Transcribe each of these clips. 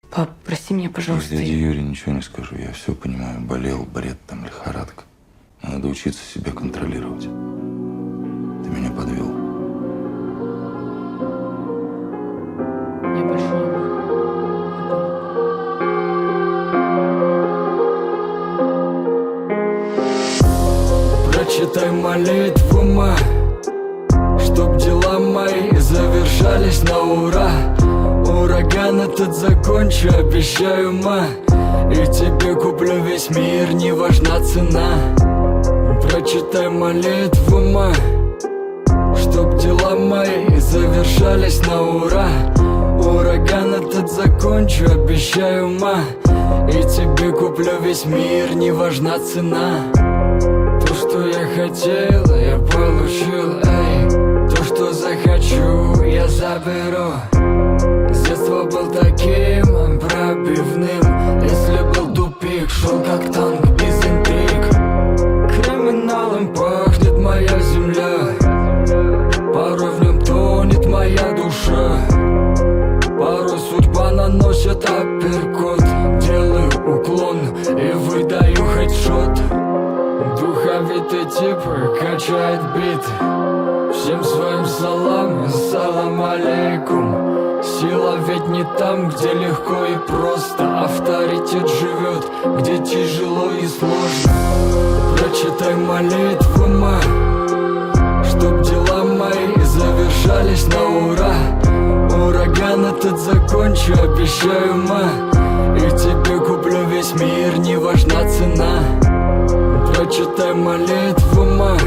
Пап, прости меня, пожалуйста. Дяде Юре ничего не скажу. Я все понимаю. Болел, бред, там, лихорадка. Надо учиться себя контролировать. Ты меня подвел. Я больше не буду. Прочитай молитву, чтоб дела мои завершались на ура. Ураган этот закончу, обещаю, и тебе куплю весь мир, не важна цена. Прочитай молитву, чтоб дела мои завершались на ура. Ураган этот закончу, обещаю, и тебе куплю весь мир, не важна цена. То, что я хотел, я получил, эй. То, что захочу, я заберу. С детства был таким пробивным. Если был тупик, шел как танк без интриг. Криминалом пахнет моя земля. Порой в нем тонет моя душа. Порой судьба наносит апперкот. Делаю уклон и выдаю хедшот. Духовитый тип качает бит. Всем своим салам, салам алейкум. Сила ведь не там, где легко и просто. Авторитет живет, где тяжело и сложно. Прочитай молитву, чтоб дела мои завершались на ура. Ураган этот закончу, обещаю, и тебе куплю весь мир, не важна цена. Прочитай молитву,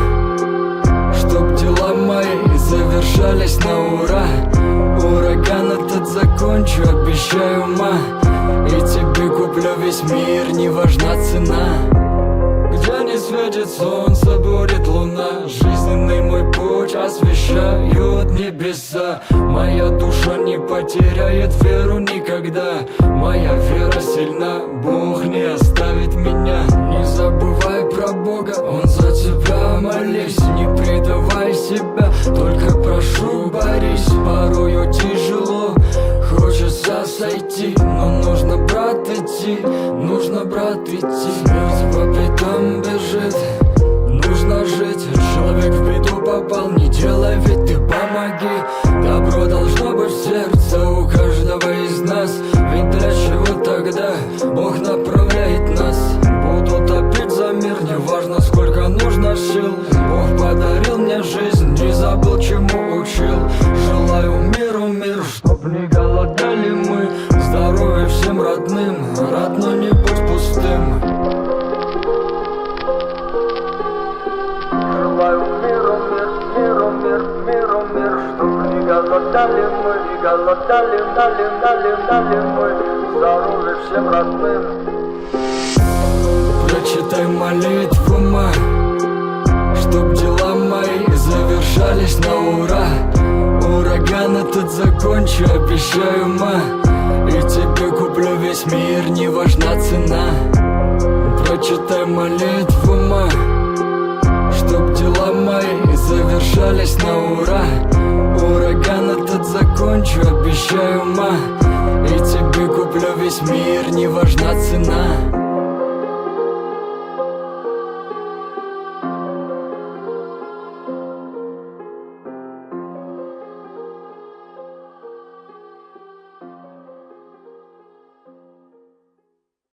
чтоб дела мои завершались на ура. Ураган этот закончу, обещаю, и тебе куплю весь мир, не важна цена. Где не светит солнце, будет луна. Жизненный мой путь освещают небеса. Моя душа не потеряет веру никогда. Моя вера сильна, Бог не оставит меня. Не забывай про Бога, Он за тебя молись. Не предавай себя, только прошу борись. Порою тяжело, хочется сойти, но нужно, брат, идти. Нужно, брат, идти. Смерть по пятам бежит, нужно жить. Человек в беду попал, не делай вид, ты помоги. Добро должно быть в сердце у каждого из нас. Ведь для чего тогда Бог направляет нас? Буду топить за мир, неважно сколько нужно сил. Бог подарил мне жизнь, не забыл, чему учил. Желаю миру мир, чтоб не голодали мы. Здоровья всем родным, родной не будь пустым. Желаю миру мир, миру мир, миру мир. Чтоб не голодали мы, не голодали, дали мы. Здоровья всем родным. Прочитай молитву, чтоб дела мои завершались на ура. Ураган этот закончу, обещаю, и тебе куплю весь мир, не важна цена. Прочитай молитву, чтоб дела мои завершались на ура. Ураган этот закончу, обещаю, и тебе куплю весь мир, не важна цена.